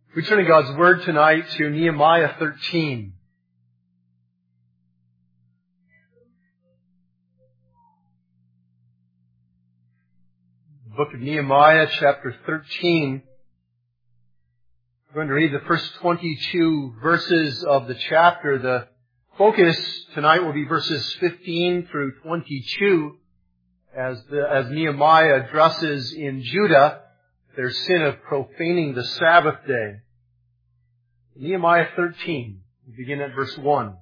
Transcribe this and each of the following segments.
We turn in God's Word tonight to Nehemiah 13. The book of Nehemiah, chapter 13. We're going to read the first 22 verses of the chapter. The focus tonight will be verses 15 through 22 as Nehemiah addresses in Judah their sin of profaning the Sabbath day. Nehemiah 13, we begin at verse 1.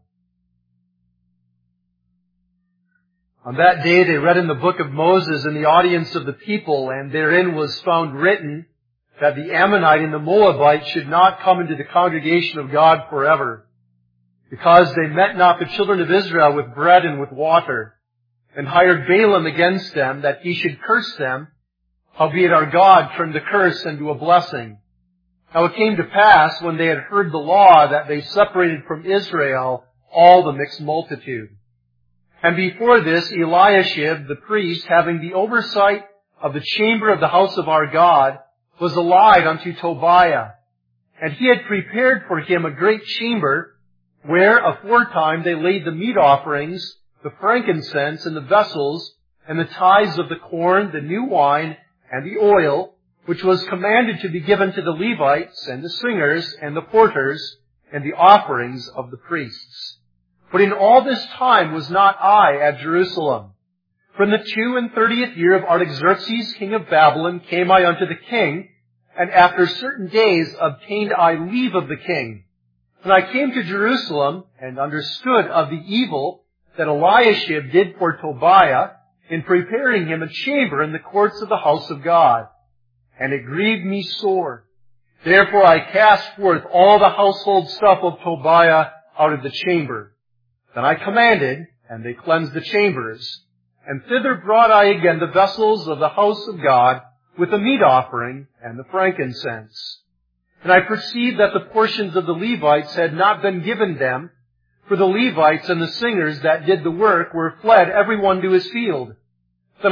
On that day they read in the book of Moses in the audience of the people, and therein was found written that the Ammonite and the Moabite should not come into the congregation of God forever, because they met not the children of Israel with bread and with water, and hired Balaam against them, that he should curse them. Howbeit our God turned the curse into a blessing. Now it came to pass, when they had heard the law, that they separated from Israel all the mixed multitude. And before this, Eliashib, the priest, having the oversight of the chamber of the house of our God, was allied unto Tobiah. And he had prepared for him a great chamber, where aforetime they laid the meat offerings, the frankincense, and the vessels, and the tithes of the corn, the new wine, and the oil, which was commanded to be given to the Levites, and the singers, and the porters, and the offerings of the priests. But in all this time was not I at Jerusalem. From the 32nd year of Artaxerxes, king of Babylon, came I unto the king, and after certain days obtained I leave of the king. And I came to Jerusalem, and understood of the evil that Eliashib did for Tobiah, in preparing him a chamber in the courts of the house of God. And it grieved me sore. Therefore I cast forth all the household stuff of Tobiah out of the chamber. Then I commanded, and they cleansed the chambers. And thither brought I again the vessels of the house of God, with the meat offering and the frankincense. And I perceived that the portions of the Levites had not been given them, for the Levites and the singers that did the work were fled every one to his field. Then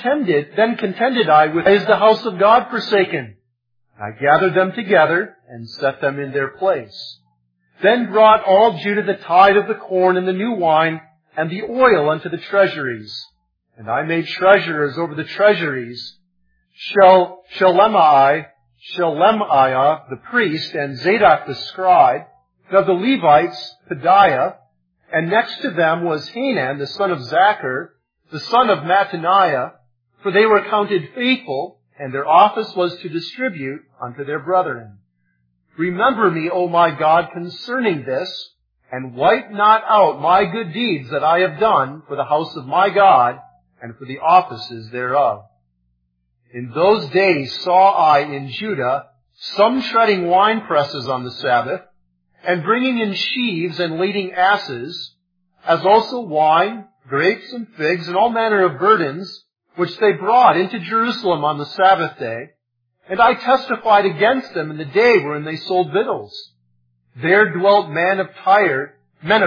contended I with, is the house of God forsaken? I gathered them together and set them in their place. Then brought all Judah the tithe of the corn and the new wine and the oil unto the treasuries. And I made treasurers over the treasuries, Shelemiah the priest, and Zadok the scribe, and of the Levites, Pedaiah, and next to them was Hanan, the son of Zachar, the son of Mattaniah, for they were counted faithful, and their office was to distribute unto their brethren. Remember me, O my God, concerning this, and wipe not out my good deeds that I have done for the house of my God, and for the offices thereof. In those days saw I in Judah some treading wine presses on the Sabbath, and bringing in sheaves and lading asses, as also wine, grapes and figs, and all manner of burdens, which they brought into Jerusalem on the Sabbath day. And I testified against them in the day wherein they sold victuals. There dwelt men of Tyre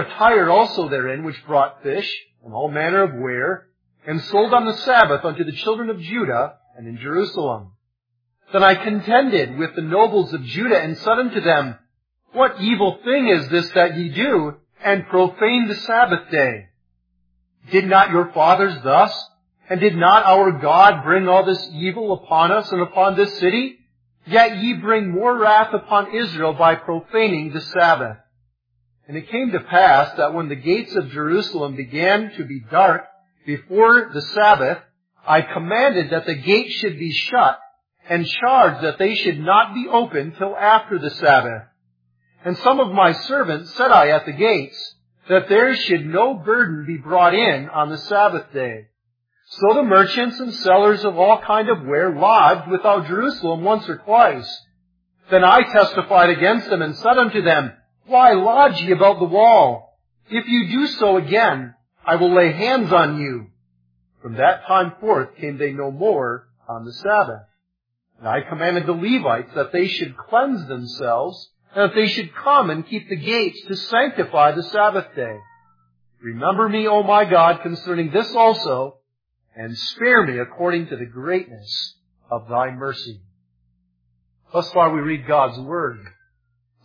also therein, which brought fish, and all manner of ware, and sold on the Sabbath unto the children of Judah, and in Jerusalem. Then I contended with the nobles of Judah, and said unto them, What evil thing is this that ye do, and profane the Sabbath day? Did not your fathers thus? And did not our God bring all this evil upon us and upon this city? Yet ye bring more wrath upon Israel by profaning the Sabbath. And it came to pass that when the gates of Jerusalem began to be dark before the Sabbath, I commanded that the gates should be shut, and charged that they should not be opened till after the Sabbath. And some of my servants set I at the gates, that there should no burden be brought in on the Sabbath day. So the merchants and sellers of all kind of ware lodged without Jerusalem once or twice. Then I testified against them, and said unto them, Why lodge ye about the wall? If you do so again, I will lay hands on you. From that time forth came they no more on the Sabbath. And I commanded the Levites that they should cleanse themselves, and that they should come and keep the gates to sanctify the Sabbath day. Remember me, O my God, concerning this also, and spare me according to the greatness of thy mercy. Thus far we read God's Word.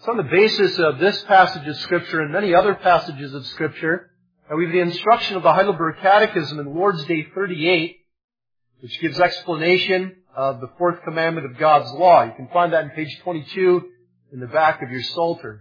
It's on the basis of this passage of Scripture and many other passages of Scripture that we have the instruction of the Heidelberg Catechism in Lord's Day 38, which gives explanation of the fourth commandment of God's law. You can find that on page 22 in the back of your Psalter.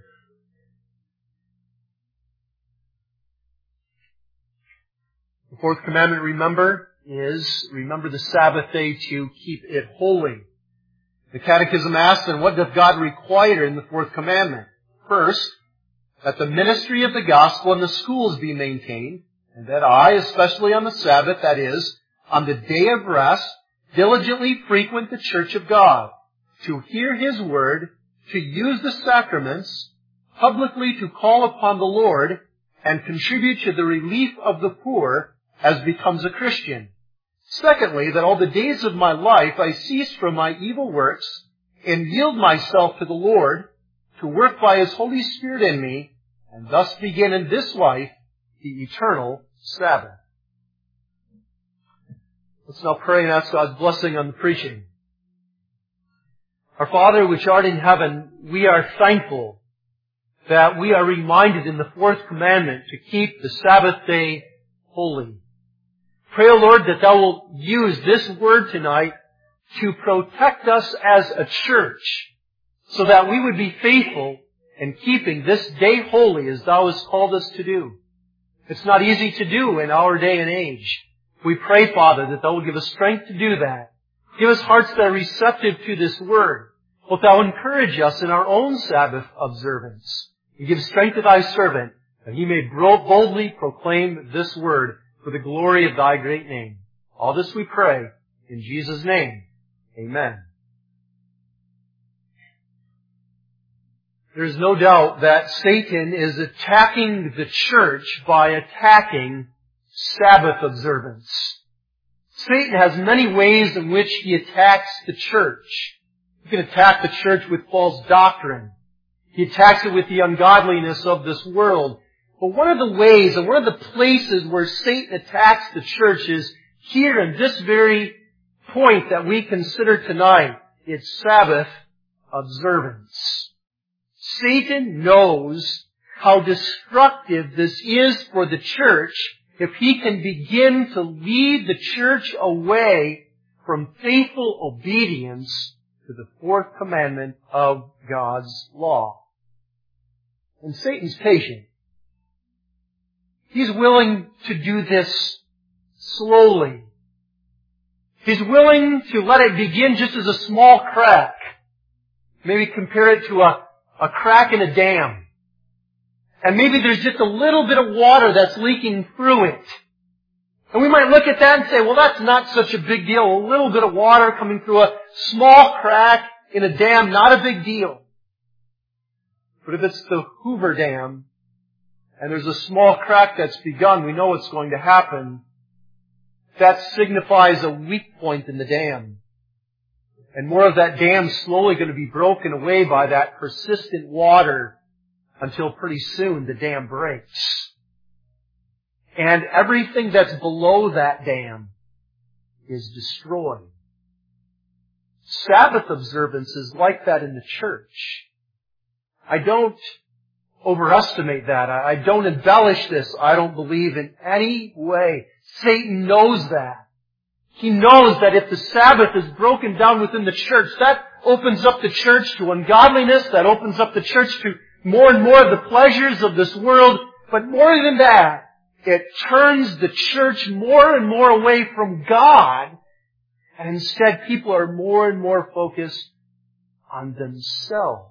The fourth commandment, remember the Sabbath day to keep it holy. The Catechism asks, then, what doth God require in the fourth commandment? First, that the ministry of the gospel in the schools be maintained, and that I, especially on the Sabbath, that is, on the day of rest, diligently frequent the church of God, to hear His word, to use the sacraments, publicly to call upon the Lord, and contribute to the relief of the poor as becomes a Christian. Secondly, that all the days of my life I cease from my evil works and yield myself to the Lord to work by His Holy Spirit in me, and thus begin in this life the eternal Sabbath. Let's now pray and ask God's blessing on the preaching. Our Father, which art in heaven, we are thankful that we are reminded in the fourth commandment to keep the Sabbath day holy. Pray, O Lord, that Thou wilt use this word tonight to protect us as a church, so that we would be faithful in keeping this day holy as Thou hast called us to do. It's not easy to do in our day and age. We pray, Father, that Thou will give us strength to do that. Give us hearts that are receptive to this word. Wilt Thou encourage us in our own Sabbath observance. And give strength to Thy servant, that he may boldly proclaim this word for the glory of Thy great name. All this we pray in Jesus' name. Amen. There is no doubt that Satan is attacking the church by attacking Sabbath observance. Satan has many ways in which he attacks the church. He can attack the church with false doctrine. He attacks it with the ungodliness of this world. But one of the ways and one of the places where Satan attacks the church is here in this very point that we consider tonight. It's Sabbath observance. Satan knows how destructive this is for the church if he can begin to lead the church away from faithful obedience to the fourth commandment of God's law. And Satan's patient. He's willing to do this slowly. He's willing to let it begin just as a small crack. Maybe compare it to a crack in a dam. And maybe there's just a little bit of water that's leaking through it. And we might look at that and say, well, that's not such a big deal. A little bit of water coming through a small crack in a dam, not a big deal. But if it's the Hoover Dam, and there's a small crack that's begun, we know what's going to happen. That signifies a weak point in the dam. And more of that dam slowly going to be broken away by that persistent water until pretty soon the dam breaks. And everything that's below that dam is destroyed. Sabbath observance is like that in the church. I don't overestimate that. I don't embellish this. I don't believe in any way. Satan knows that. He knows that if the Sabbath is broken down within the church, that opens up the church to ungodliness, that opens up the church to more and more of the pleasures of this world. But more than that, it turns the church more and more away from God, and instead people are more and more focused on themselves.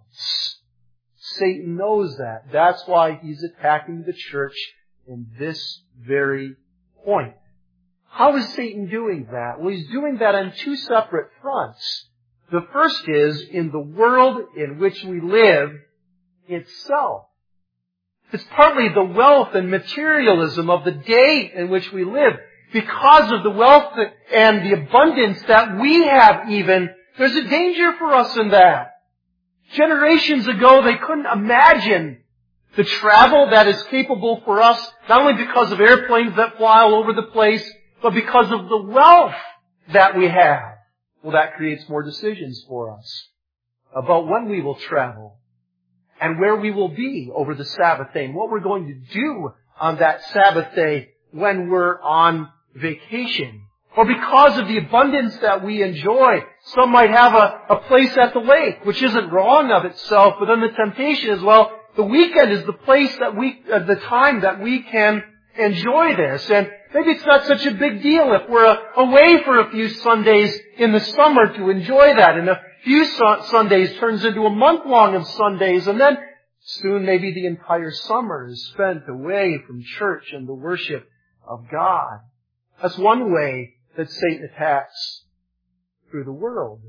Satan knows that. That's why he's attacking the church in this very point. How is Satan doing that? Well, he's doing that on two separate fronts. The first is in the world in which we live itself. It's partly the wealth and materialism of the day in which we live. Because of the wealth and the abundance that we have even, there's a danger for us in that. Generations ago, they couldn't imagine the travel that is capable for us, not only because of airplanes that fly all over the place, but because of the wealth that we have. Well, that creates more decisions for us about when we will travel. and where we will be over the Sabbath day and what we're going to do on that Sabbath day when we're on vacation. Or because of the abundance that we enjoy, some might have a place at the lake, which isn't wrong of itself, but then the temptation is, well, the weekend is the place that the time that we can enjoy this. And maybe it's not such a big deal if we're away for a few Sundays in the summer to enjoy that. And a few Sundays turns into a month long of Sundays, and then soon maybe the entire summer is spent away from church and the worship of God. That's one way that Satan attacks through the world.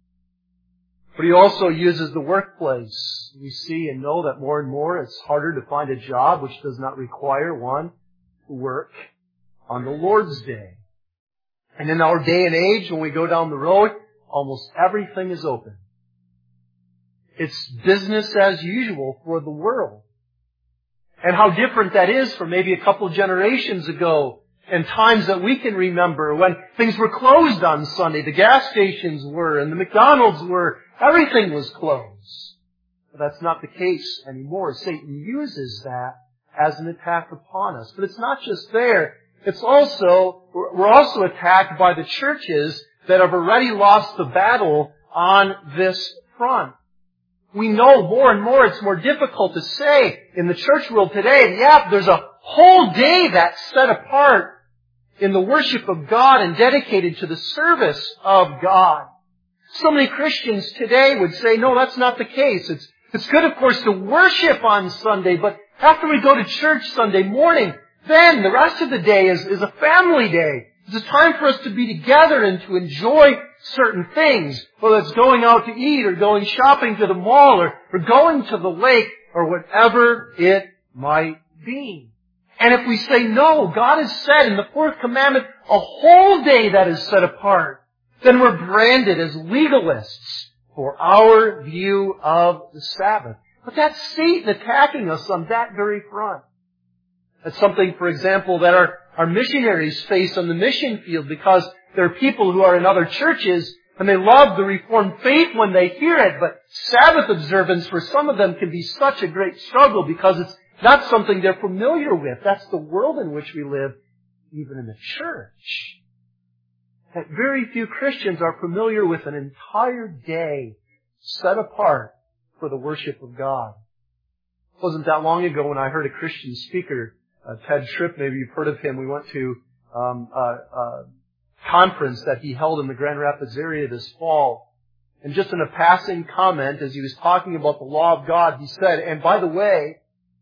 But he also uses the workplace. We see and know that more and more it's harder to find a job which does not require one to work on the Lord's day. And in our day and age, when we go down the road, almost everything is open. It's business as usual for the world. And how different that is from maybe a couple of generations ago and times that we can remember when things were closed on Sunday. The gas stations were and the McDonald's were. Everything was closed. But that's not the case anymore. Satan uses that as an attack upon us. But it's not just there. It's also, we're also attacked by the churches that have already lost the battle on this front. We know more and more it's more difficult to say in the church world today, yeah, there's a whole day that's set apart in the worship of God and dedicated to the service of God. So many Christians today would say, no, that's not the case. It's good, of course, to worship on Sunday, but after we go to church Sunday morning, then the rest of the day is a family day. It's a time for us to be together and to enjoy certain things, whether it's going out to eat or going shopping to the mall or going to the lake or whatever it might be. And if we say, no, God has said in the fourth commandment, a whole day that is set apart, then we're branded as legalists for our view of the Sabbath. But that's Satan attacking us on that very front. That's something, for example, that our missionaries face on the mission field, because there are people who are in other churches and they love the Reformed faith when they hear it, but Sabbath observance for some of them can be such a great struggle because it's not something they're familiar with. That's the world in which we live, even in the church. That very few Christians are familiar with an entire day set apart for the worship of God. It wasn't that long ago when I heard a Christian speaker, Ted Tripp, maybe you've heard of him. We went to a conference that he held in the Grand Rapids area this fall. And just in a passing comment, as he was talking about the law of God, he said, and by the way,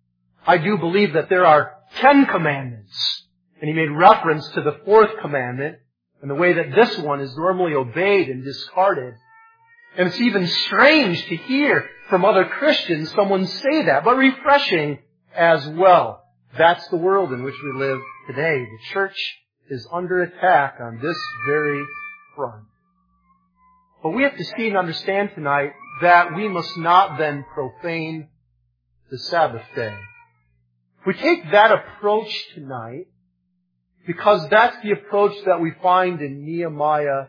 I do believe that there are 10 commandments. And he made reference to the fourth commandment and the way that this one is normally obeyed and discarded. And it's even strange to hear from other Christians someone say that, but refreshing as well. That's the world in which we live today. The church is under attack on this very front. But we have to see and understand tonight that we must not then profane the Sabbath day. We take that approach tonight because that's the approach that we find in Nehemiah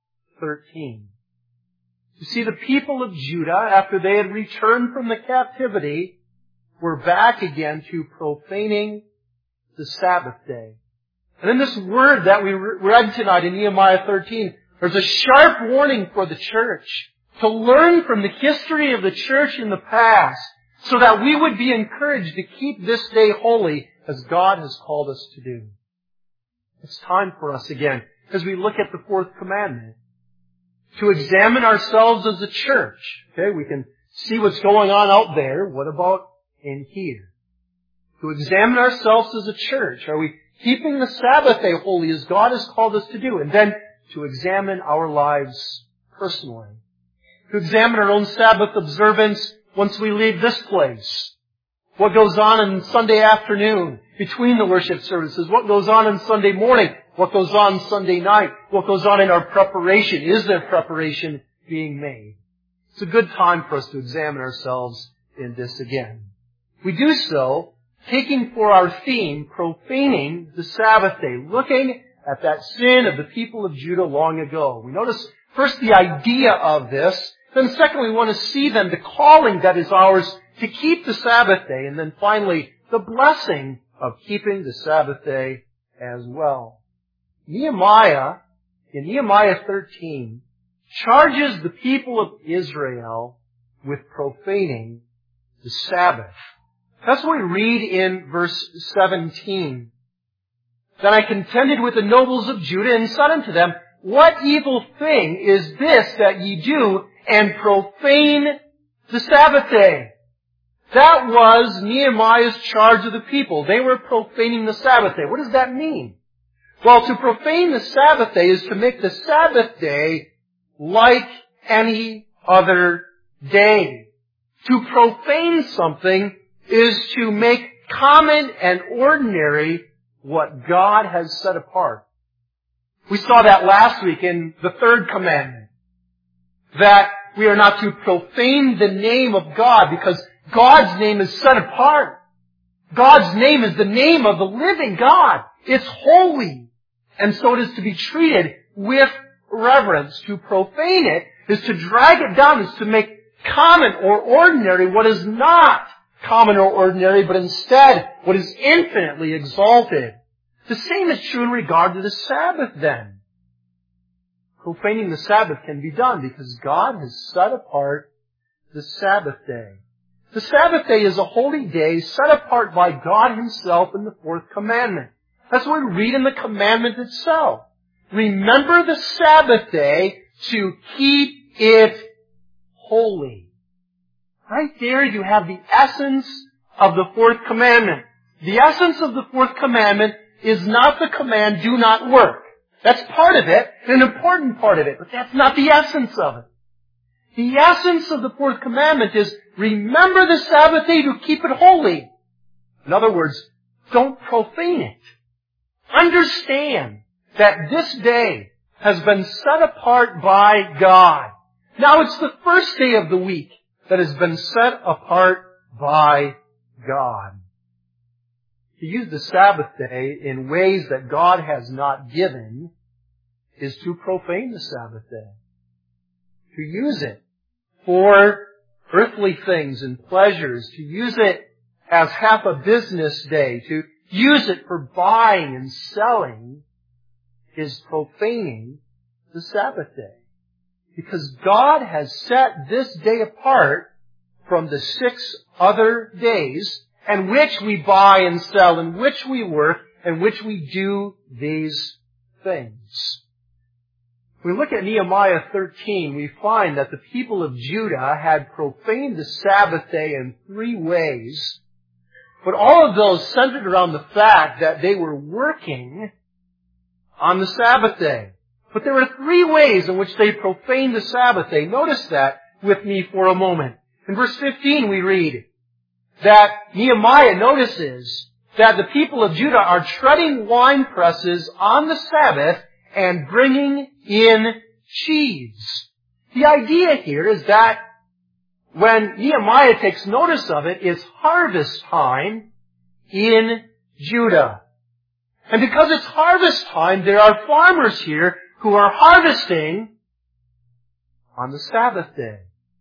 13. You see, the people of Judah, after they had returned from the captivity, were back again to profaning the Sabbath day. And in this word that we read tonight in Nehemiah 13, there's a sharp warning for the church to learn from the history of the church in the past so that we would be encouraged to keep this day holy as God has called us to do. It's time for us again, as we look at the fourth commandment, to examine ourselves as a church. Okay, we can see what's going on out there. What about in here? To examine ourselves as a church. Are we keeping the Sabbath day holy as God has called us to do? And then to examine our lives personally. To examine our own Sabbath observance once we leave this place. What goes on on Sunday afternoon between the worship services? What goes on Sunday morning? What goes on Sunday night? What goes on in our preparation? Is there preparation being made? It's a good time for us to examine ourselves in this again. We do so taking for our theme profaning the Sabbath day, looking at that sin of the people of Judah long ago. We notice first the idea of this. Then secondly, we want to see then the calling that is ours to keep the Sabbath day. And then finally, the blessing of keeping the Sabbath day as well. Nehemiah, in Nehemiah 13, charges the people of Israel with profaning the Sabbath. That's what we read in verse 17. Then I contended with the nobles of Judah and said unto them, What evil thing is this that ye do, and profane the Sabbath day? That was Nehemiah's charge of the people. They were profaning the Sabbath day. What does that mean? Well, to profane the Sabbath day is to make the Sabbath day like any other day. To profane something is to make common and ordinary what God has set apart. We saw that last week in the third commandment, that we are not to profane the name of God because God's name is set apart. God's name is the name of the living God. It's holy. And so it is to be treated with reverence. To profane it is to drag it down, is to make common or ordinary what is not common or ordinary, but instead what is infinitely exalted. The same is true in regard to the Sabbath then. Profaning the Sabbath can be done because God has set apart the Sabbath day. The Sabbath day is a holy day set apart by God Himself in the fourth commandment. That's what we read in the commandment itself. Remember the Sabbath day to keep it holy. Right there you have the essence of the fourth commandment. The essence of the fourth commandment is not the command, do not work. That's part of it, an important part of it, but that's not the essence of it. The essence of the fourth commandment is remember the Sabbath day to keep it holy. In other words, don't profane it. Understand that this day has been set apart by God. Now it's the first day of the week that has been set apart by God. To use the Sabbath day in ways that God has not given is to profane the Sabbath day. To use it for earthly things and pleasures, to use it as half a business day, to use it for buying and selling is profaning the Sabbath day. Because God has set this day apart from the 6 other days in which we buy and sell, in which we work, in which we do these things. When we look at Nehemiah 13, we find that the people of Judah had profaned the Sabbath day in 3 ways, but all of those centered around the fact that they were working on the Sabbath day. But there were 3 ways in which they profaned the Sabbath day. Notice that with me for a moment. In verse 15 we read that Nehemiah notices that the people of Judah are treading wine presses on the Sabbath and bringing in sheaves. The idea here is that when Nehemiah takes notice of it, it's harvest time in Judah. And because it's harvest time, there are farmers here who are harvesting on the Sabbath day.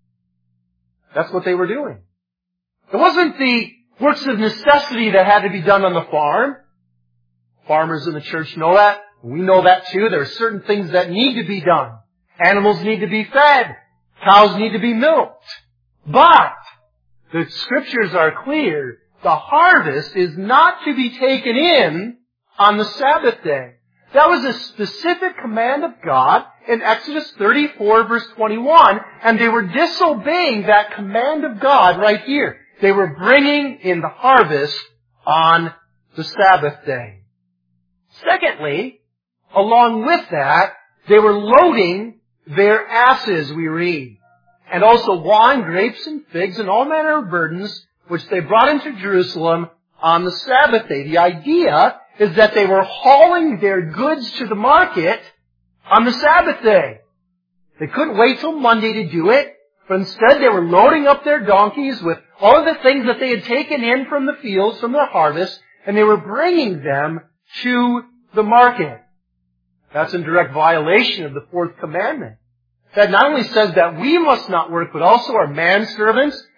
That's what they were doing. It wasn't the works of necessity that had to be done on the farm. Farmers in the church know that. We know that too. There are certain things that need to be done. Animals need to be fed. Cows need to be milked. But the Scriptures are clear. The harvest is not to be taken in on the Sabbath day. That was a specific command of God in Exodus 34 verse 21, and they were disobeying that command of God right here. They were bringing in the harvest on the Sabbath day. Secondly, along with that, they were loading their asses, we read, and also wine, grapes, and figs, and all manner of burdens, which they brought into Jerusalem on the Sabbath day. The idea is that they were hauling their goods to the market on the Sabbath day. They couldn't wait till Monday to do it, but instead they were loading up their donkeys with all of the things that they had taken in from the fields, from their harvest, and they were bringing them to the market. That's in direct violation of the fourth commandment. That not only says that we must not work, but also our manservants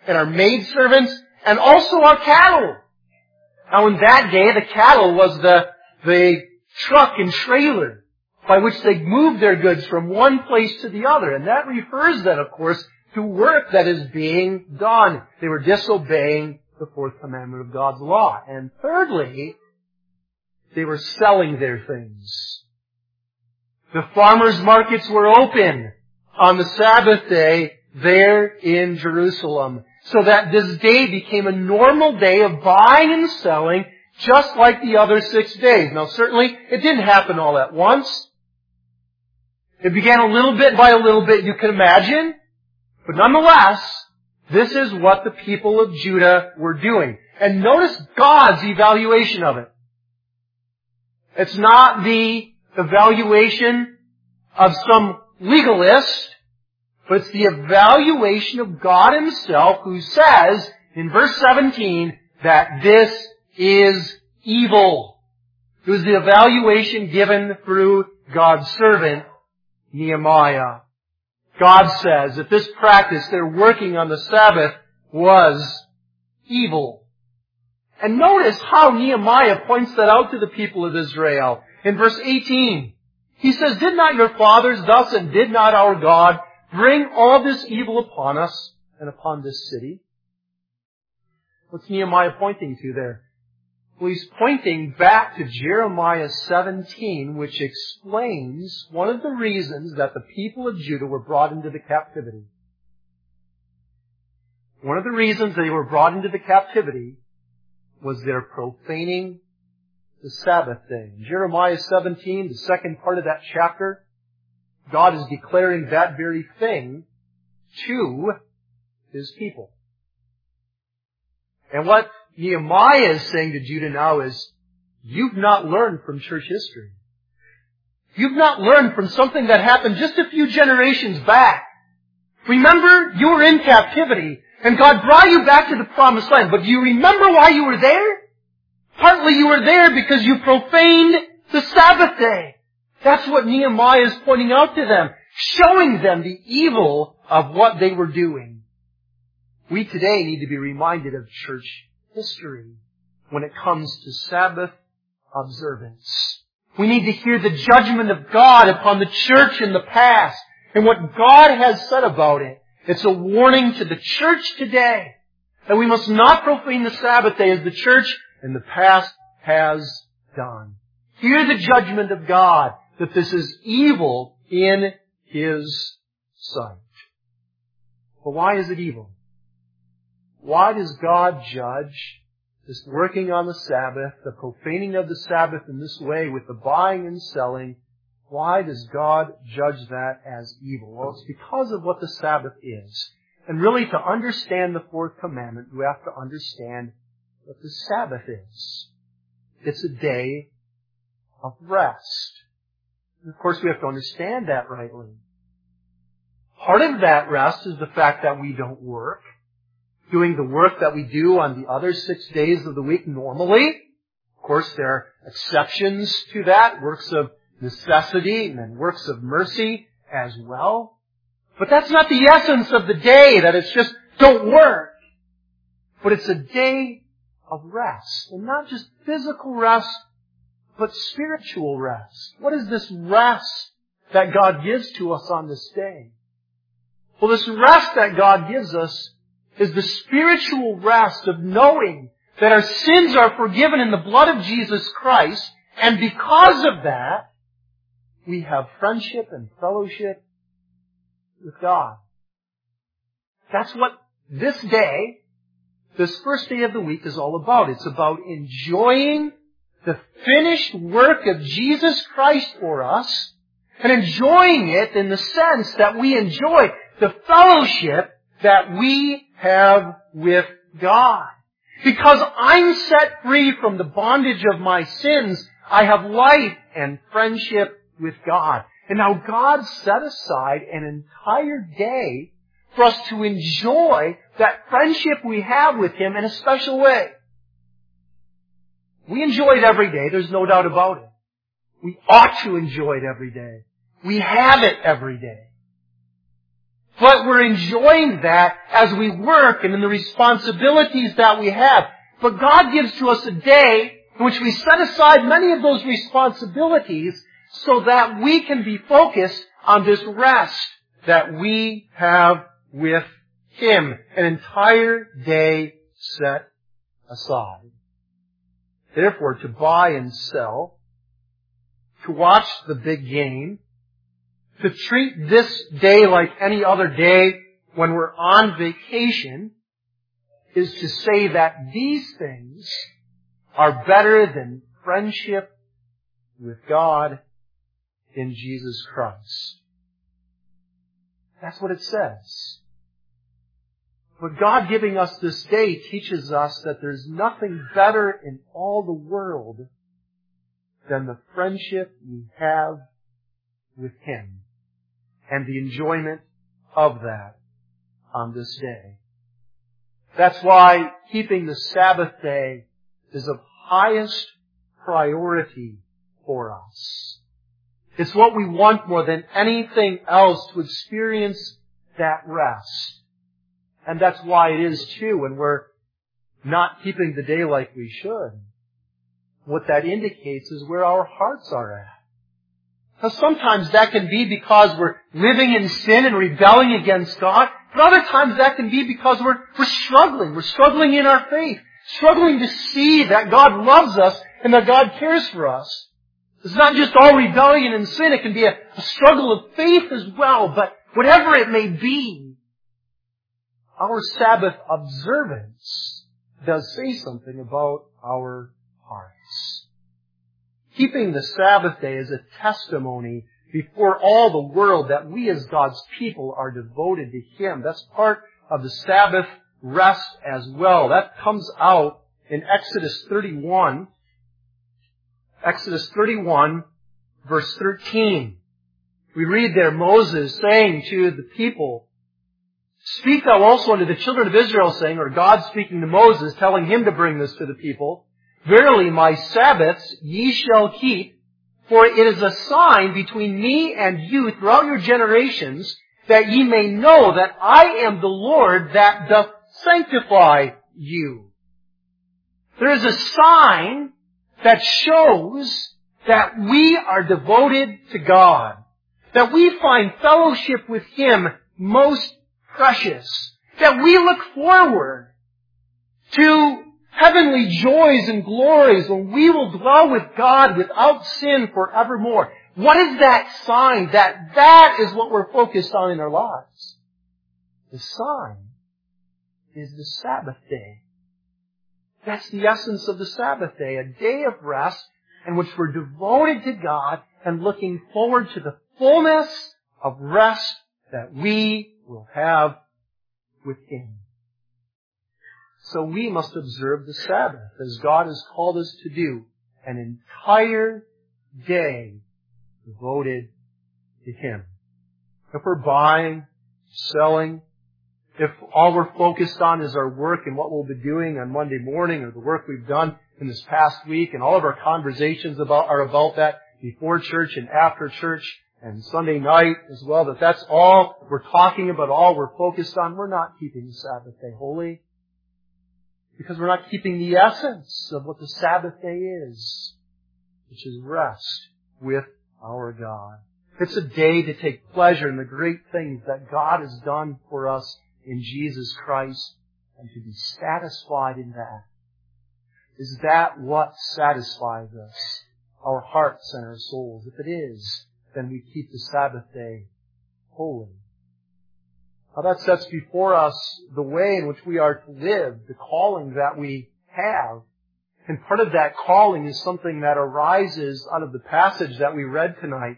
and our maidservants, and also our cattle. Now in that day, the cattle was the truck and trailer by which they moved their goods from one place to the other. And that refers then, of course, to work that is being done. They were disobeying the fourth commandment of God's law. And thirdly, they were selling their things. The farmers' markets were open on the Sabbath day there in Jerusalem, so that this day became a normal day of buying and selling, just like the other 6 days. Now certainly, it didn't happen all at once. It began a little bit by a little bit, you can imagine. But nonetheless, this is what the people of Judah were doing. And notice God's evaluation of it. It's not the evaluation of some legalist, but it's the evaluation of God Himself, who says in verse 17 that this is evil. It was the evaluation given through God's servant, Nehemiah. God says that this practice, they're working on the Sabbath, was evil. And notice how Nehemiah points that out to the people of Israel. In verse 18, he says, "Did not your fathers thus, and did not our God bring all this evil upon us and upon this city?" What's Nehemiah pointing to there? Well, he's pointing back to Jeremiah 17, which explains one of the reasons that the people of Judah were brought into the captivity. One of the reasons they were brought into the captivity was their profaning the Sabbath day. In Jeremiah 17, the second part of that chapter, God is declaring that very thing to His people. And what Nehemiah is saying to Judah now is, you've not learned from church history. You've not learned from something that happened just a few generations back. Remember, you were in captivity, and God brought you back to the promised land. But do you remember why you were there? Partly you were there because you profaned the Sabbath day. That's what Nehemiah is pointing out to them, showing them the evil of what they were doing. We today need to be reminded of church history when it comes to Sabbath observance. We need to hear the judgment of God upon the church in the past and what God has said about it. It's a warning to the church today that we must not profane the Sabbath day as the church in the past has done. Hear the judgment of God that this is evil in His sight. But why is it evil? Why does God judge this working on the Sabbath, the profaning of the Sabbath in this way with the buying and selling? Why does God judge that as evil? Well, it's because of what the Sabbath is. And really, to understand the fourth commandment, we have to understand what the Sabbath is. It's a day of rest. And of course, we have to understand that rightly. Part of that rest is the fact that we don't work, doing the work that we do on the other 6 days of the week normally. Of course, there are exceptions to that, works of necessity and then works of mercy as well. But that's not the essence of the day, that it's just don't work. But it's a day of rest. And not just physical rest, but spiritual rest. What is this rest that God gives to us on this day? Well, this rest that God gives us is the spiritual rest of knowing that our sins are forgiven in the blood of Jesus Christ, and because of that, we have friendship and fellowship with God. That's what this day, this first day of the week, is all about. It's about enjoying the finished work of Jesus Christ for us, and enjoying it in the sense that we enjoy the fellowship that we have with God. Because I'm set free from the bondage of my sins, I have life and friendship with God. And now God set aside an entire day for us to enjoy that friendship we have with Him in a special way. We enjoy it every day, there's no doubt about it. We ought to enjoy it every day. We have it every day. But we're enjoying that as we work and in the responsibilities that we have. But God gives to us a day in which we set aside many of those responsibilities so that we can be focused on this rest that we have with Him. An entire day set aside. Therefore, to buy and sell, to watch the big game, to treat this day like any other day when we're on vacation, is to say that these things are better than friendship with God in Jesus Christ. That's what it says. But God giving us this day teaches us that there's nothing better in all the world than the friendship we have with Him and the enjoyment of that on this day. That's why keeping the Sabbath day is of highest priority for us. It's what we want more than anything else, to experience that rest. And that's why it is too, when we're not keeping the day like we should, what that indicates is where our hearts are at. Because sometimes that can be because we're living in sin and rebelling against God. But other times that can be because we're struggling. We're struggling in our faith. Struggling to see that God loves us and that God cares for us. It's not just all rebellion and sin. It can be a struggle of faith as well. But whatever it may be, our Sabbath observance does say something about our hearts. Keeping the Sabbath day is a testimony before all the world that we as God's people are devoted to Him. That's part of the Sabbath rest as well. That comes out in Exodus 31. Exodus 31, verse 13. We read there Moses saying to the people, "Speak thou also unto the children of Israel, saying," or God speaking to Moses, telling him to bring this to the people, "Verily my Sabbaths ye shall keep, for it is a sign between me and you throughout your generations, that ye may know that I am the Lord that doth sanctify you." There is a sign that shows that we are devoted to God, that we find fellowship with Him most precious, that we look forward to heavenly joys and glories when we will dwell with God without sin forevermore. What is that sign? That is what we're focused on in our lives. The sign is the Sabbath day. That's the essence of the Sabbath day, a day of rest in which we're devoted to God and looking forward to the fullness of rest that we will have with Him. So we must observe the Sabbath as God has called us to do, an entire day devoted to Him. If we're buying, selling, if all we're focused on is our work and what we'll be doing on Monday morning or the work we've done in this past week, and all of our conversations are about that before church and after church and Sunday night as well, that's all we're talking about, all we're focused on, we're not keeping the Sabbath day holy. Because we're not keeping the essence of what the Sabbath day is, which is rest with our God. It's a day to take pleasure in the great things that God has done for us in Jesus Christ and to be satisfied in that. Is that what satisfies us? Our hearts and our souls? If it is, then we keep the Sabbath day holy. Now that sets before us the way in which we are to live, the calling that we have. And part of that calling is something that arises out of the passage that we read tonight.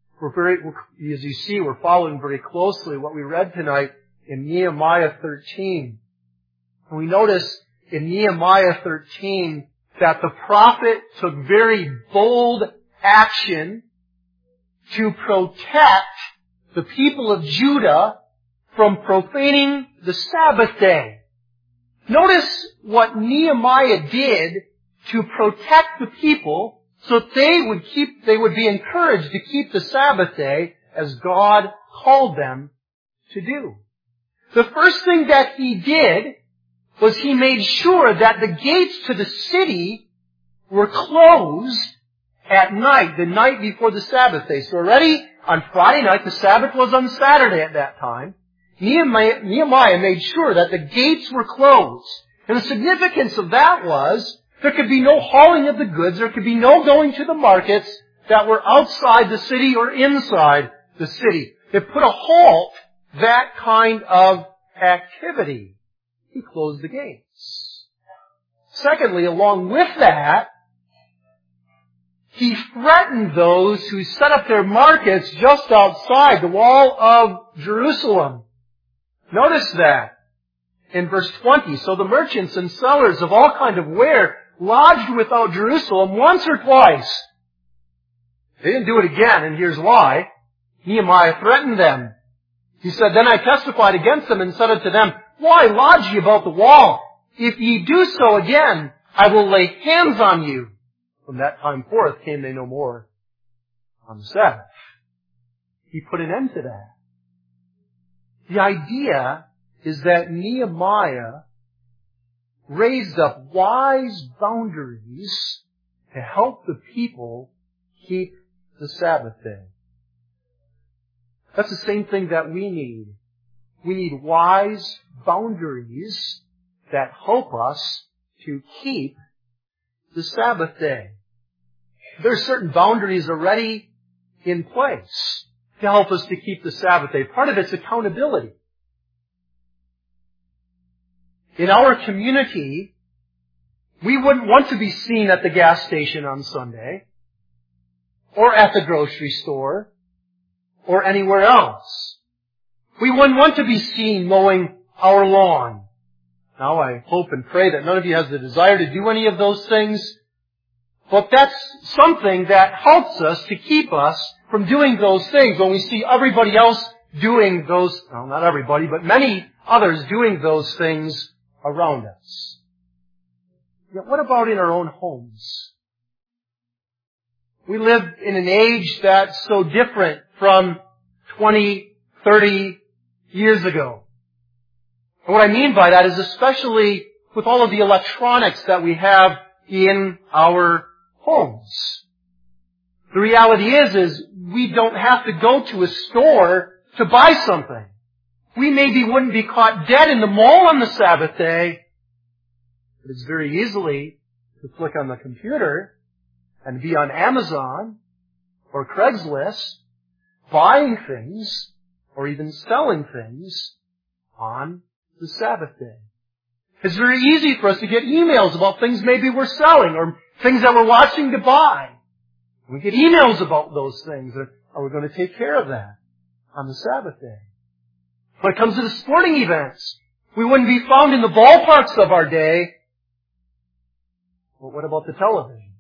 As you see, we're following very closely what we read tonight in Nehemiah 13. And we notice in Nehemiah 13 that the prophet took very bold action to protect the people of Judah from profaning the Sabbath day. Notice what Nehemiah did to protect the people so that they would be encouraged to keep the Sabbath day as God called them to do. The first thing that he did was he made sure that the gates to the city were closed at night, the night before the Sabbath day. So already on Friday night, the Sabbath was on Saturday at that time, Nehemiah made sure that the gates were closed. And the significance of that was there could be no hauling of the goods, there could be no going to the markets that were outside the city or inside the city. It put a halt to that kind of activity. He closed the gates. Secondly, along with that, he threatened those who set up their markets just outside the wall of Jerusalem. Notice that in verse 20. So the merchants and sellers of all kind of ware lodged without Jerusalem once or twice. They didn't do it again, and here's why. Nehemiah threatened them. He said, Then I testified against them and said unto them, Why lodge ye about the wall? If ye do so again, I will lay hands on you. From that time forth came they no more on the Sabbath. He put an end to that. The idea is that Nehemiah raised up wise boundaries to help the people keep the Sabbath day. That's the same thing that we need. We need wise boundaries that help us to keep the Sabbath day. There are certain boundaries already in place to help us to keep the Sabbath day. Part of it's accountability. In our community, we wouldn't want to be seen at the gas station on Sunday, or at the grocery store, or anywhere else. We wouldn't want to be seen mowing our lawn. Now, I hope and pray that none of you has the desire to do any of those things, but that's something that helps us to keep us from doing those things when we see everybody else doing those, well, not everybody, but many others doing those things around us. Yet what about in our own homes? We live in an age that's so different from 20, 30 years ago. And what I mean by that is especially with all of the electronics that we have in our homes. The reality is we don't have to go to a store to buy something. We maybe wouldn't be caught dead in the mall on the Sabbath day, but it's very easily to click on the computer and be on Amazon or Craigslist buying things or even selling things on the Sabbath day. It's very easy for us to get emails about things maybe we're selling or things that we're watching to buy. We get emails about those things. Are we going to take care of that on the Sabbath day? When it comes to the sporting events, we wouldn't be found in the ballparks of our day. But what about the television?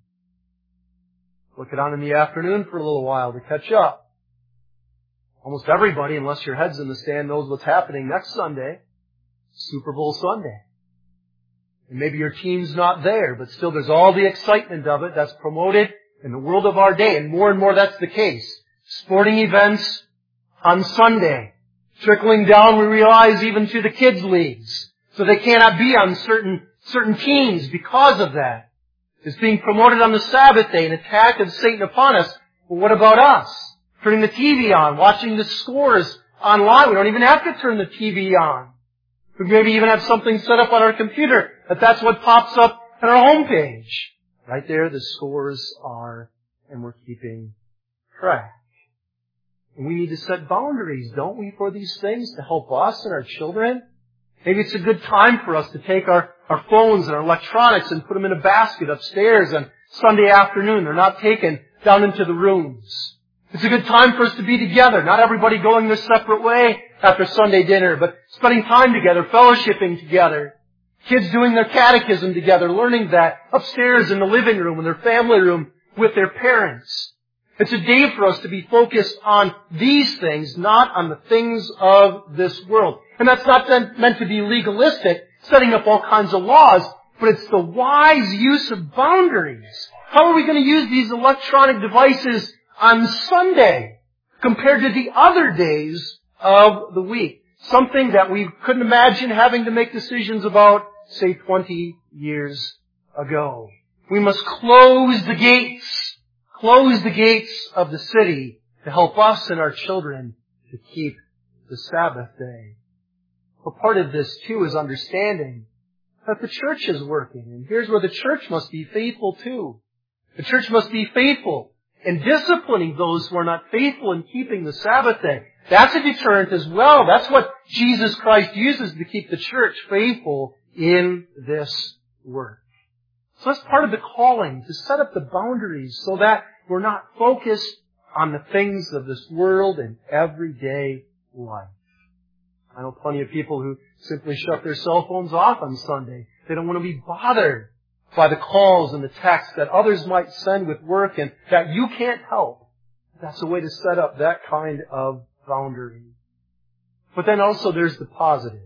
Look it on in the afternoon for a little while to catch up. Almost everybody, unless your head's in the stand, knows what's happening next Sunday. Super Bowl Sunday. And maybe your team's not there, but still there's all the excitement of it that's promoted in the world of our day. And more that's the case. Sporting events on Sunday. Trickling down, we realize, even to the kids' leagues. So they cannot be on certain teams because of that. It's being promoted on the Sabbath day, an attack of Satan upon us. Well, what about us? Turning the TV on, watching the scores online. We don't even have to turn the TV on. We maybe even have something set up on our computer that's what pops up on our homepage. Right there, the scores are, and we're keeping track. And we need to set boundaries, don't we, for these things to help us and our children? Maybe it's a good time for us to take our phones and our electronics and put them in a basket upstairs on Sunday afternoon. They're not taken down into the rooms. It's a good time for us to be together, not everybody going their separate way after Sunday dinner, but spending time together, fellowshipping together. Kids doing their catechism together, learning that upstairs in the living room, in their family room, with their parents. It's a day for us to be focused on these things, not on the things of this world. And that's not meant to be legalistic, setting up all kinds of laws, but it's the wise use of boundaries. How are we going to use these electronic devices on Sunday compared to the other days of the week? Something that we couldn't imagine having to make decisions about, say, 20 years ago. We must close the gates of the city to help us and our children to keep the Sabbath day. But part of this, too, is understanding that the church is working. And here's where the church must be faithful, too. The church must be faithful in disciplining those who are not faithful in keeping the Sabbath day. That's a deterrent as well. That's what Jesus Christ uses to keep the church faithful in this work. So that's part of the calling, to set up the boundaries so that we're not focused on the things of this world and everyday life. I know plenty of people who simply shut their cell phones off on Sunday. They don't want to be bothered by the calls and the texts that others might send with work and that you can't help. That's a way to set up that kind of boundary. But then also there's the positive.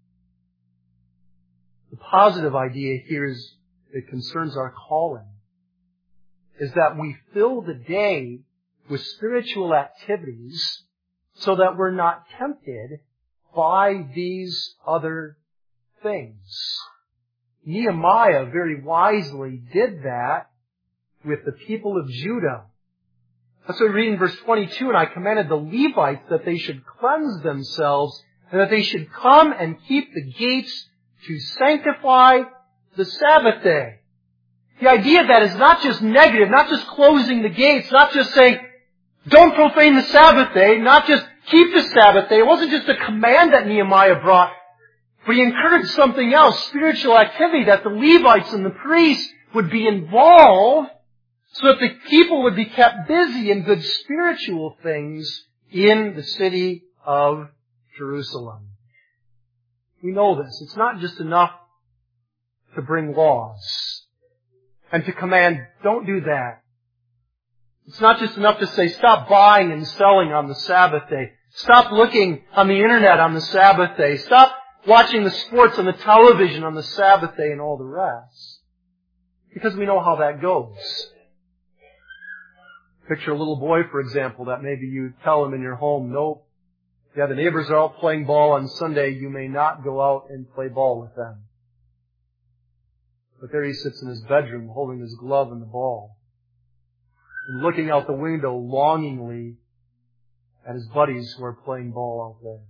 The positive idea here is, it concerns our calling, is that we fill the day with spiritual activities so that we're not tempted by these other things. Nehemiah very wisely did that with the people of Judah. That's what we read in verse 22, and I commanded the Levites that they should cleanse themselves and that they should come and keep the gates to sanctify the Sabbath day. The idea of that is not just negative, not just closing the gates, not just saying, don't profane the Sabbath day, not just keep the Sabbath day. It wasn't just a command that Nehemiah brought, but he encouraged something else, spiritual activity, that the Levites and the priests would be involved so that the people would be kept busy in good spiritual things in the city of Jerusalem. We know this. It's not just enough to bring laws and to command, don't do that. It's not just enough to say, stop buying and selling on the Sabbath day. Stop looking on the internet on the Sabbath day. Stop watching the sports on the television on the Sabbath day and all the rest. Because we know how that goes. Picture a little boy, for example, that maybe you tell him in your home, nope. Yeah, the neighbors are out playing ball on Sunday. You may not go out and play ball with them. But there he sits in his bedroom holding his glove and the ball, and looking out the window longingly at his buddies who are playing ball out there.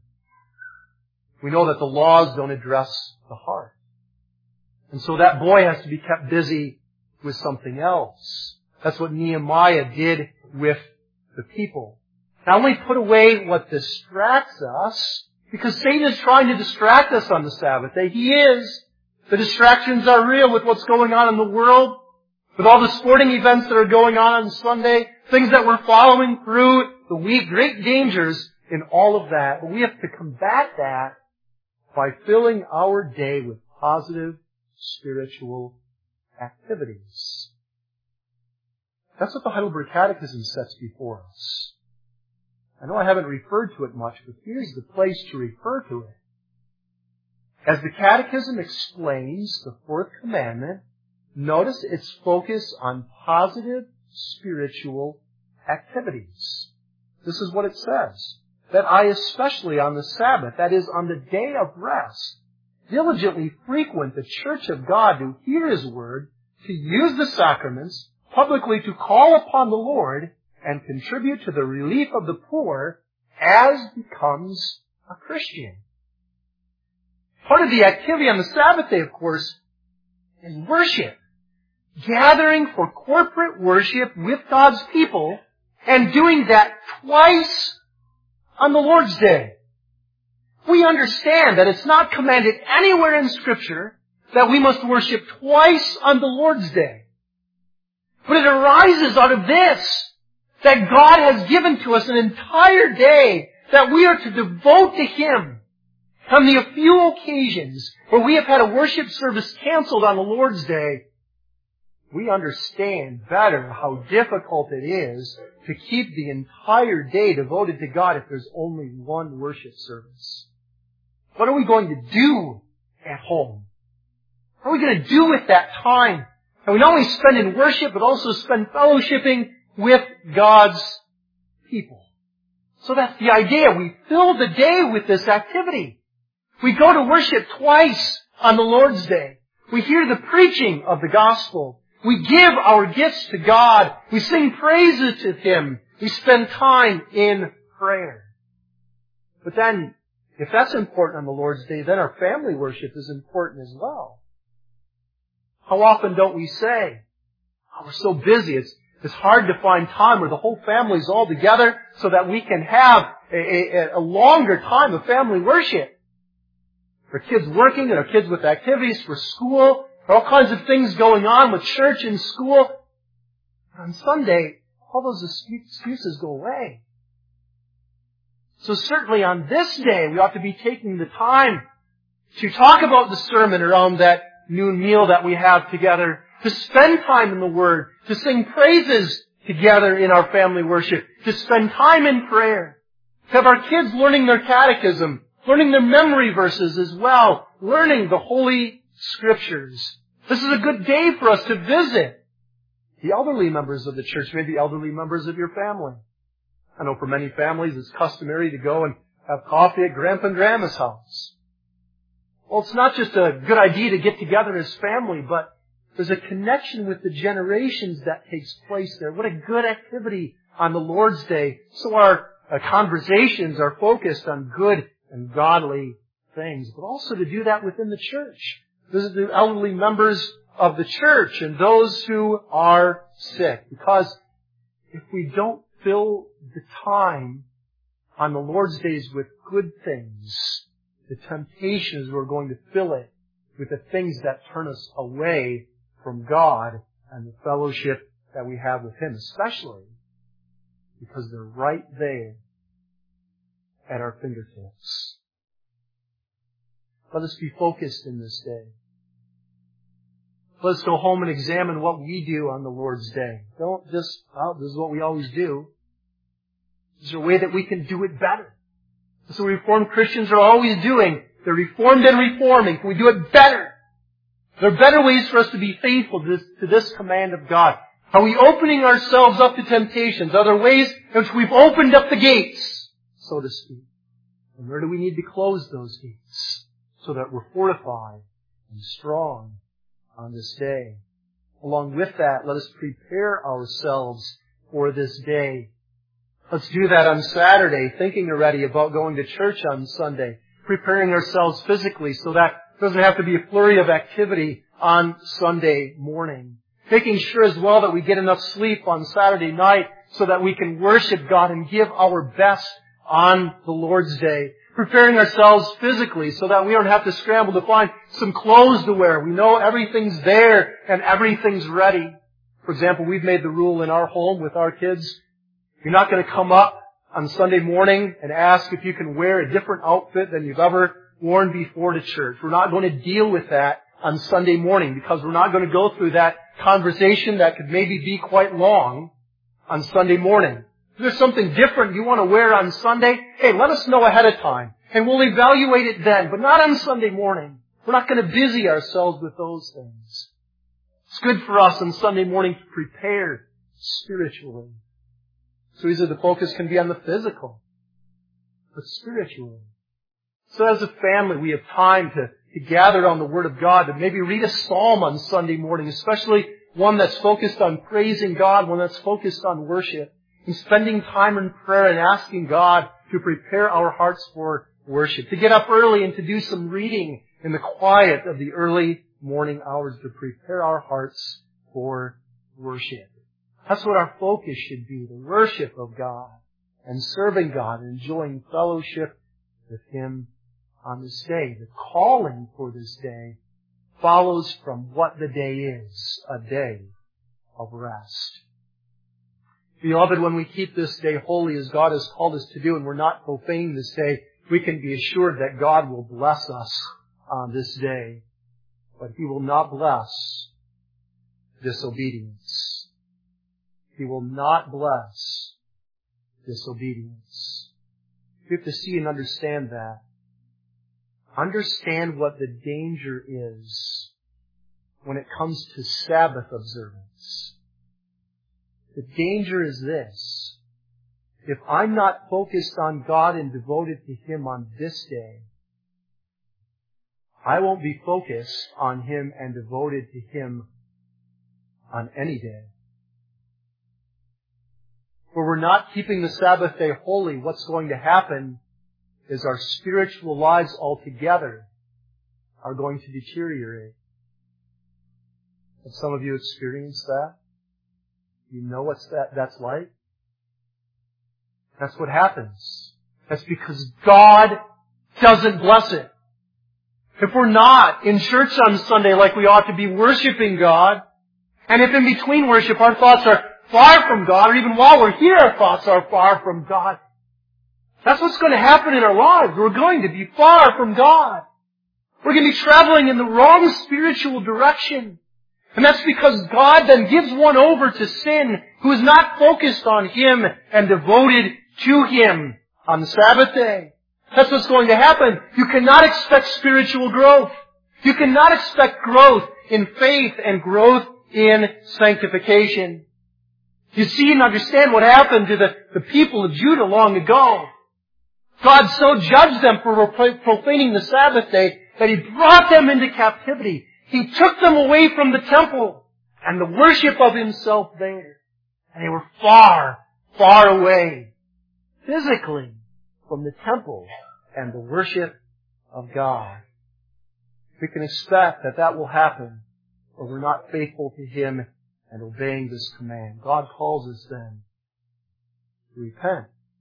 We know that the laws don't address the heart. And so that boy has to be kept busy with something else. That's what Nehemiah did with the people. Not only put away what distracts us, because Satan is trying to distract us on the Sabbath day. He is. The distractions are real with what's going on in the world, with all the sporting events that are going on Sunday, things that we're following through the week, great dangers in all of that. But we have to combat that by filling our day with positive spiritual activities. That's what the Heidelberg Catechism sets before us. I know I haven't referred to it much, but here's the place to refer to it. As the Catechism explains the fourth commandment, notice its focus on positive spiritual activities. This is what it says. That I especially on the Sabbath, that is on the day of rest, diligently frequent the church of God to hear His word, to use the sacraments, publicly to call upon the Lord, and contribute to the relief of the poor as becomes a Christian. Part of the activity on the Sabbath day, of course, is worship. Gathering for corporate worship with God's people and doing that twice on the Lord's Day. We understand that it's not commanded anywhere in Scripture that we must worship twice on the Lord's Day. But it arises out of this, that God has given to us an entire day that we are to devote to Him. On the few occasions where we have had a worship service canceled on the Lord's Day, we understand better how difficult it is to keep the entire day devoted to God if there's only one worship service. What are we going to do at home? What are we going to do with that time? And we not only spend in worship, but also spend fellowshipping with God's people. So that's the idea. We fill the day with this activity. We go to worship twice on the Lord's Day. We hear the preaching of the gospel. We give our gifts to God. We sing praises to Him. We spend time in prayer. But then, if that's important on the Lord's Day, then our family worship is important as well. How often don't we say, oh, we're so busy, it's hard to find time where the whole family's all together so that we can have a longer time of family worship. For kids working and our kids with activities, for school, for all kinds of things going on with church and school. On Sunday, all those excuses go away. So certainly on this day, we ought to be taking the time to talk about the sermon around that noon meal that we have together, to spend time in the Word, to sing praises together in our family worship, to spend time in prayer, to have our kids learning their catechism, learning their memory verses as well, learning the Holy Scriptures. This is a good day for us to visit the elderly members of the church, maybe elderly members of your family. I know for many families it's customary to go and have coffee at Grandpa and Grandma's house. Well, it's not just a good idea to get together as family, but there's a connection with the generations that takes place there. What a good activity on the Lord's Day. So our conversations are focused on good and godly things, but also to do that within the church. Visit the elderly members of the church and those who are sick. Because if we don't fill the time on the Lord's days with good things, the temptation is we're going to fill it with the things that turn us away from God and the fellowship that we have with Him, especially because they're right there at our fingertips. Let us be focused in this day. Let's go home and examine what we do on the Lord's Day. Don't just, this is what we always do. Is there a way that we can do it better? That's what Reformed Christians are always doing. They're reformed and reforming. Can we do it better? There are better ways for us to be faithful to this command of God. Are we opening ourselves up to temptations? Are there ways in which we've opened up the gates, so to speak? And where do we need to close those gates so that we're fortified and strong on this day? Along with that, let us prepare ourselves for this day. Let's do that on Saturday, thinking already about going to church on Sunday, preparing ourselves physically so that it doesn't have to be a flurry of activity on Sunday morning. Making sure as well that we get enough sleep on Saturday night so that we can worship God and give our best on the Lord's Day. Preparing ourselves physically so that we don't have to scramble to find some clothes to wear. We know everything's there and everything's ready. For example, we've made the rule in our home with our kids, you're not going to come up on Sunday morning and ask if you can wear a different outfit than you've ever worn before to church. We're not going to deal with that on Sunday morning because we're not going to go through that conversation that could maybe be quite long on Sunday morning. If there's something different you want to wear on Sunday, hey, let us know ahead of time and we'll evaluate it then, but not on Sunday morning. We're not going to busy ourselves with those things. It's good for us on Sunday morning to prepare spiritually. So either the focus can be on the physical, but spiritually. So as a family, we have time to gather on the Word of God, to maybe read a psalm on Sunday morning, especially one that's focused on praising God, one that's focused on worship, and spending time in prayer and asking God to prepare our hearts for worship. To get up early and to do some reading in the quiet of the early morning hours to prepare our hearts for worship. That's what our focus should be, the worship of God and serving God and enjoying fellowship with Him on this day. The calling for this day follows from what the day is, a day of rest. Beloved, when we keep this day holy as God has called us to do and we're not profaning this day, we can be assured that God will bless us on this day. But He will not bless disobedience. He will not bless disobedience. We have to see and understand that. Understand what the danger is when it comes to Sabbath observance. The danger is this. if I'm not focused on God and devoted to Him on this day, I won't be focused on Him and devoted to Him on any day. Where we're not keeping the Sabbath day holy, what's going to happen is our spiritual lives altogether are going to deteriorate. Have some of you experienced that? You know what that's like? That's what happens. That's because God doesn't bless it. If we're not in church on Sunday like we ought to be worshiping God, and if in between worship our thoughts are far from God, or even while we're here our thoughts are far from God, that's what's going to happen in our lives. We're going to be far from God. We're going to be traveling in the wrong spiritual direction. And that's because God then gives one over to sin who is not focused on Him and devoted to Him on the Sabbath day. That's what's going to happen. You cannot expect spiritual growth. You cannot expect growth in faith and growth in sanctification. You see and understand what happened to the people of Judah long ago. God so judged them for profaning the Sabbath day that He brought them into captivity. He took them away from the temple and the worship of Himself there. And they were far, far away, physically, from the temple and the worship of God. We can expect that will happen or we're not faithful to Him and obeying this command. God calls us then to repent.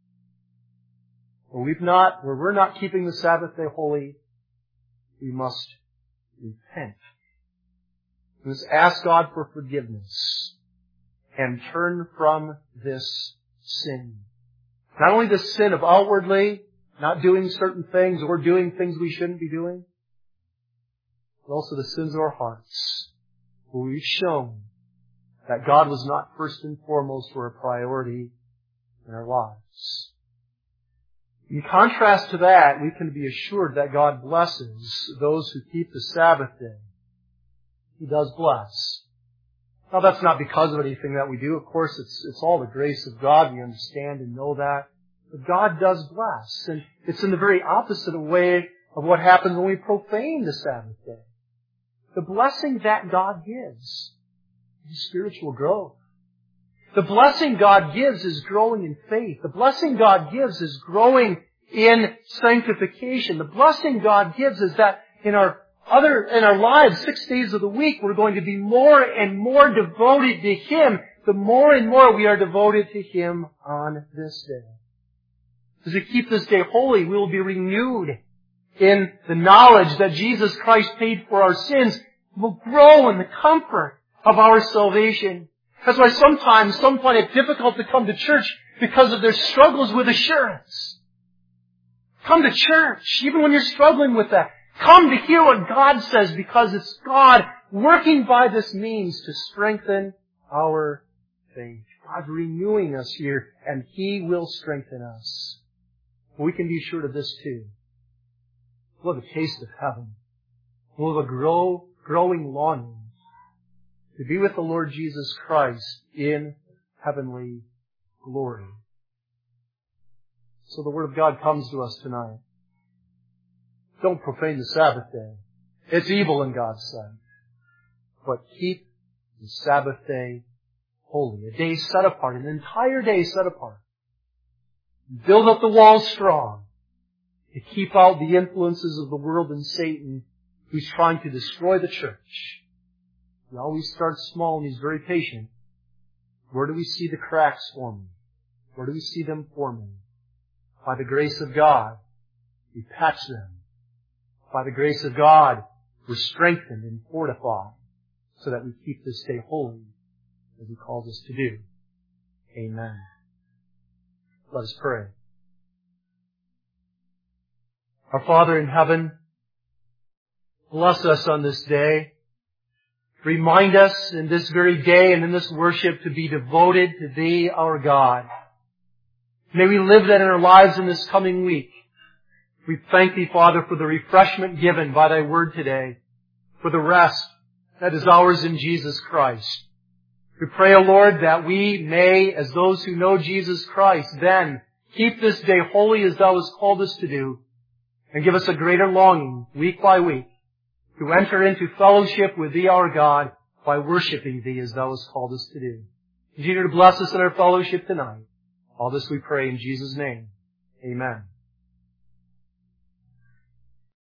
Where we're not keeping the Sabbath day holy, we must repent. We must ask God for forgiveness and turn from this sin. Not only the sin of outwardly not doing certain things or doing things we shouldn't be doing, but also the sins of our hearts, where we've shown that God was not first and foremost or a priority in our lives. In contrast to that, we can be assured that God blesses those who keep the Sabbath day. He does bless. Now that's not because of anything that we do. Of course, it's all the grace of God. We understand and know that. But God does bless. And it's in the very opposite way of what happens when we profane the Sabbath day. The blessing that God gives is spiritual growth. The blessing God gives is growing in faith. The blessing God gives is growing in sanctification. The blessing God gives is that in our lives, 6 days of the week, we're going to be more and more devoted to Him, the more and more we are devoted to Him on this day. As we keep this day holy, we will be renewed in the knowledge that Jesus Christ paid for our sins. We'll grow in the comfort of our salvation. That's why sometimes some find it difficult to come to church because of their struggles with assurance. Come to church, even when you're struggling with that. Come to hear what God says, because it's God working by this means to strengthen our faith. God's renewing us here, and He will strengthen us. We can be assured of this too. We'll have a taste of heaven. We'll have a growing longing to be with the Lord Jesus Christ in heavenly glory. So the Word of God comes to us tonight. Don't profane the Sabbath day. It's evil in God's sight. But keep the Sabbath day holy. A day set apart, an entire day set apart. Build up the walls strong to keep out the influences of the world and Satan who's trying to destroy the church. He always starts small and He's very patient. Where do we see the cracks forming? Where do we see them forming? By the grace of God, we patch them. By the grace of God, we're strengthened and fortified so that we keep this day holy as He calls us to do. Amen. Let us pray. Our Father in heaven, bless us on this day. Remind us in this very day and in this worship to be devoted to Thee, our God. May we live that in our lives in this coming week. We thank Thee, Father, for the refreshment given by Thy Word today, for the rest that is ours in Jesus Christ. We pray, O Lord, that we may, as those who know Jesus Christ, then keep this day holy as Thou hast called us to do, and give us a greater longing, week by week, to enter into fellowship with Thee, our God, by worshiping Thee as Thou hast called us to do. Continue to bless us in our fellowship tonight. All this we pray in Jesus' name. Amen.